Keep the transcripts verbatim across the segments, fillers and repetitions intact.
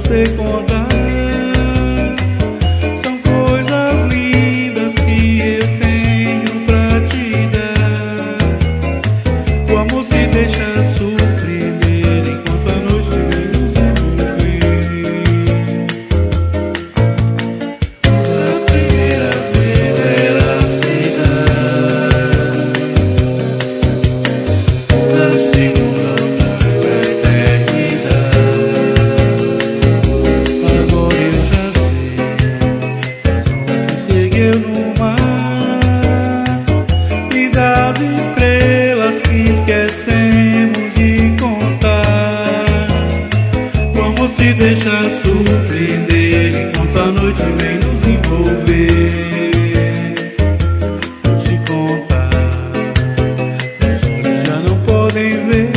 sei contar. São coisas lindas que eu tenho pra te dar. O amor se deixa surpreender enquanto a noite vem nos envolver. A primeira vez era assim, a segunda a eternidade. Agora eu já sei as ondas que se ergueu no mar e das estrelas que esquecemos de contar. O amor se deixa surpreender enquanto a noite vem nos envolver. Vou te contar, os olhos já não podem ver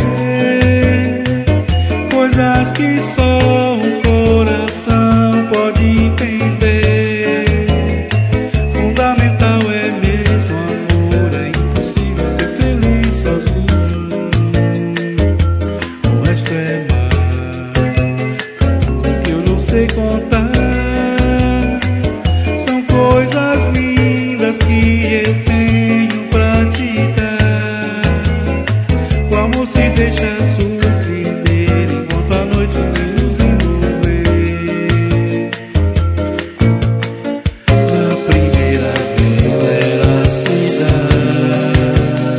coisas que só o coração pode entender. Fundamental é mesmo amor, é impossível ser feliz sozinho. O resto é mar, tudo que eu não sei contar. São coisas lindas que eu tenho pra te dar. O amor se deixa surpreender enquanto a noite vem nos envolver. A primeira vez era a cidade,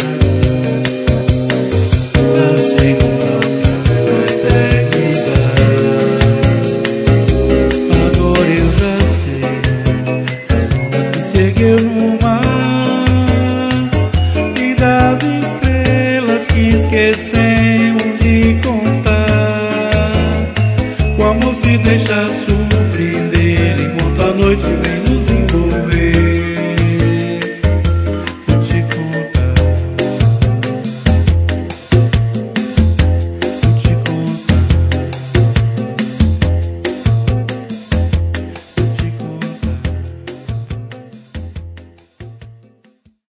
a segunda a eternidade. Agora eu já sei as ondas que se ergueu no mar e das estrelas que esquecemos de contar. O amor se deixa surpreender enquanto a noite vem